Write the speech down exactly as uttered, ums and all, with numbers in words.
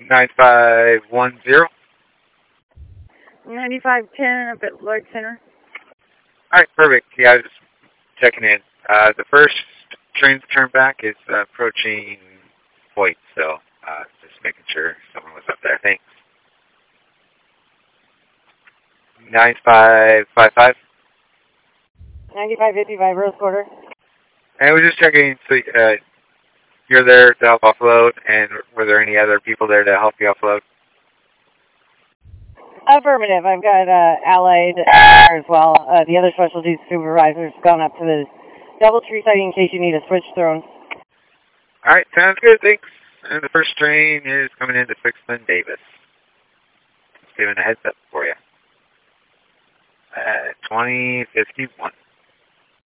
nine five one zero. ninety-five ten up at Lloyd Center. All right, perfect. Yeah, I was just checking in. Uh, the first train to turn back is uh, approaching Hoyt, so uh, just making sure someone was up there. Thanks. nine five five five. ninety-five fifty-five, Rose Quarter. And we're just checking, so uh, you're there to help offload, and were there any other people there to help you offload? Affirmative. I've got uh, Allied there as well. Uh, the other specialty supervisor's gone up to the Doubletree site in case you need a switch thrown. All right, sounds good. Thanks. And the first train is coming into Fixman Davis. Just giving a heads up for you. Uh, twenty fifty-one.